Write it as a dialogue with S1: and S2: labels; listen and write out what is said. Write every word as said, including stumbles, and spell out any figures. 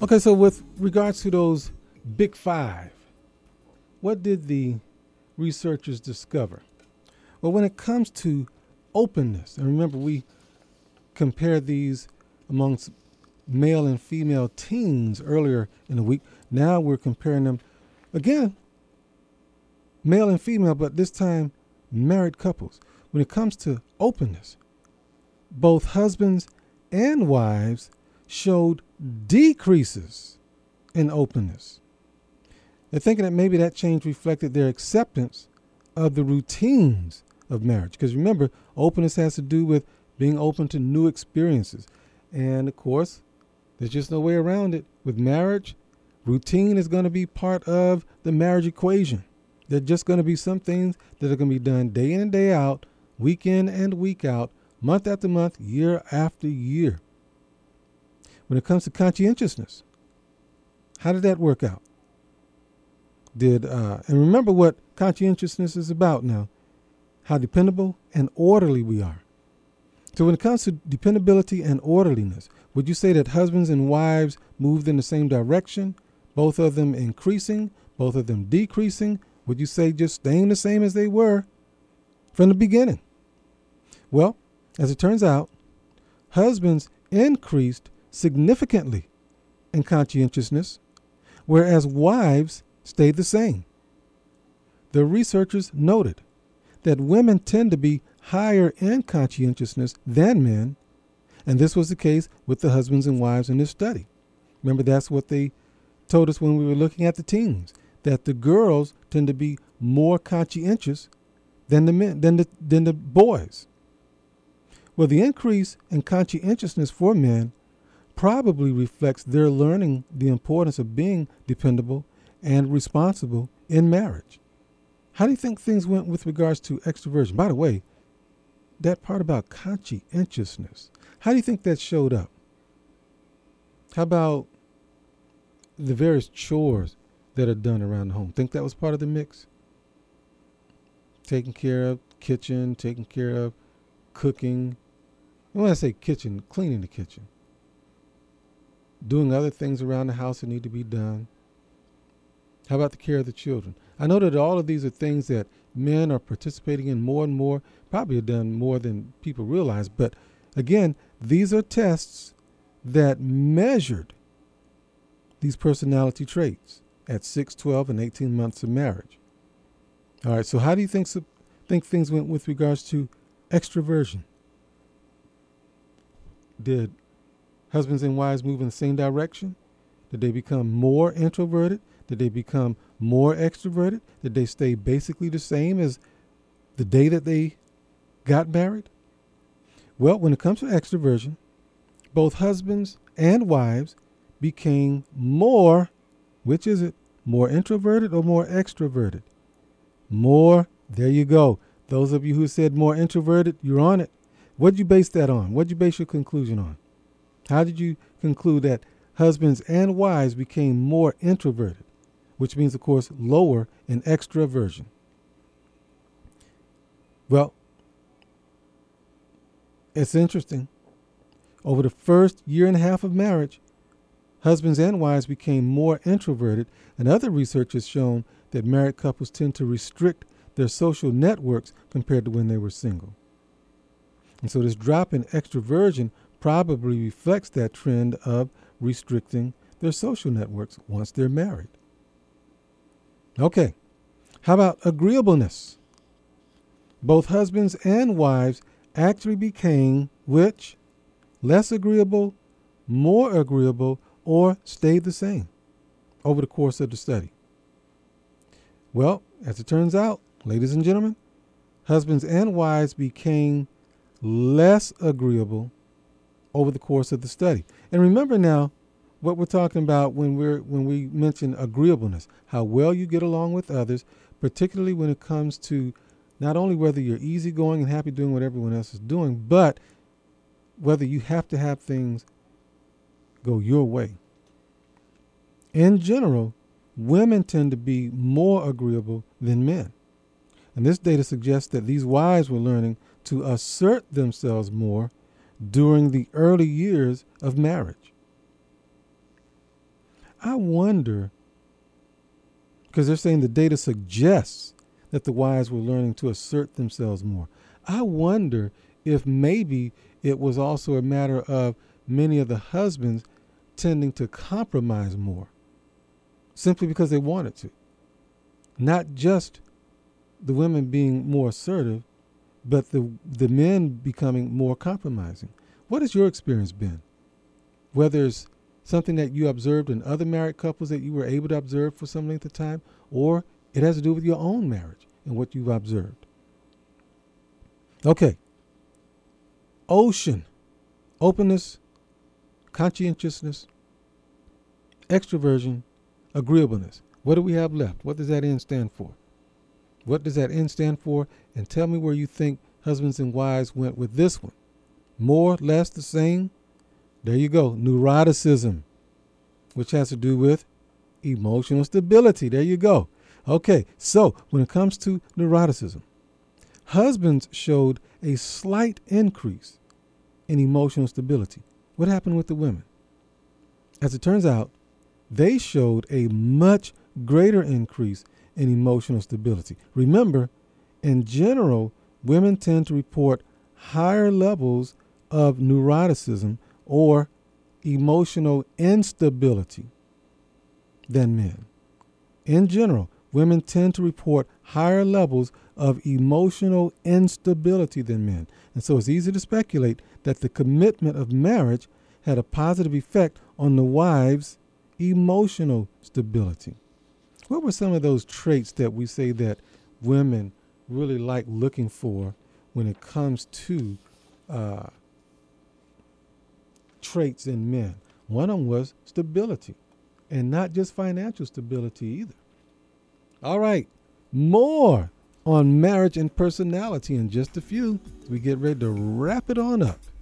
S1: Okay, so with regards to those big five, what did the researchers discover? Well, when it comes to openness, and remember we compared these amongst male and female teens earlier in the week. Now we're comparing them again, male and female, but this time married couples. When it comes to openness, both husbands and wives showed decreases in openness. They're thinking that maybe that change reflected their acceptance of the routines of marriage. Because remember, openness has to do with being open to new experiences. And of course, there's just no way around it. With marriage, routine is going to be part of the marriage equation. There are just going to be some things that are going to be done day in and day out, week in and week out, month after month, year after year. When it comes to conscientiousness, how did that work out? Did uh, and remember what conscientiousness is about now, how dependable and orderly we are. So when it comes to dependability and orderliness, would you say that husbands and wives moved in the same direction, both of them increasing, both of them decreasing? Would you say just staying the same as they were from the beginning? Well, as it turns out, husbands increased significantly in conscientiousness, whereas wives stayed the same. The researchers noted that women tend to be higher in conscientiousness than men, and this was the case with the husbands and wives in this study. Remember, that's what they told us when we were looking at the teens, that the girls tend to be more conscientious than the men, than the, than the boys. Well, the increase in conscientiousness for men probably reflects their learning the importance of being dependable and responsible in marriage. How do you think things went with regards to extroversion? By the way, that part about conscientiousness, how do you think that showed up? How about the various chores that are done around the home? Think that was part of the mix? Taking care of kitchen, taking care of cooking. When I say kitchen, cleaning the kitchen. Doing other things around the house that need to be done. How about the care of the children? I know that all of these are things that men are participating in more and more, probably have done more than people realize. But again, these are tests that measured these personality traits at six, twelve, and eighteen months of marriage. All right, so how do you think, think things went with regards to extroversion? Did husbands and wives move in the same direction? Did they become more introverted? Did they become more extroverted? Did they stay basically the same as the day that they got married? Well, when it comes to extroversion, both husbands and wives became more, which is it, more introverted or more extroverted? More, there you go. Those of you who said more introverted, you're on it. What did you base that on? What did you base your conclusion on? How did you conclude that husbands and wives became more introverted, which means, of course, lower in extraversion? Well, it's interesting. Over the first year and a half of marriage, husbands and wives became more introverted, and other research has shown that married couples tend to restrict their social networks compared to when they were single. And so this drop in extroversion probably reflects that trend of restricting their social networks once they're married. Okay, how about agreeableness? Both husbands and wives actually became which? Less agreeable, more agreeable, or stayed the same over the course of the study? Well, as it turns out, ladies and gentlemen, husbands and wives became less agreeable over the course of the study. And remember now what we're talking about when we're when we mention agreeableness, how well you get along with others, particularly when it comes to not only whether you're easygoing and happy doing what everyone else is doing, but whether you have to have things go your way. In general, women tend to be more agreeable than men. And this data suggests that these wives were learning to assert themselves more during the early years of marriage. I wonder, because they're saying the data suggests that the wives were learning to assert themselves more. I wonder if maybe it was also a matter of many of the husbands tending to compromise more simply because they wanted to. Not just the women being more assertive, but the the men becoming more compromising. What has your experience been? Whether it's something that you observed in other married couples that you were able to observe for some length of time, or it has to do with your own marriage and what you've observed. Okay. Ocean. Openness, conscientiousness, extroversion, agreeableness. What do we have left? What does that N stand for? What does that N stand for? And tell me where you think husbands and wives went with this one. More, less, the same? There you go. Neuroticism, which has to do with emotional stability. There you go. Okay, so when it comes to neuroticism, husbands showed a slight increase in emotional stability. What happened with the women? As it turns out, they showed a much greater increase in emotional stability. Remember, in general, women tend to report higher levels of neuroticism or emotional instability than men. In general, women tend to report higher levels of emotional instability than men. And so it's easy to speculate that the commitment of marriage had a positive effect on the wife's emotional stability. What were some of those traits that we say that women really like looking for when it comes to uh, traits in men? One of them was stability, and not just financial stability either. All right, more on marriage and personality in just a few. We get ready to wrap it on up.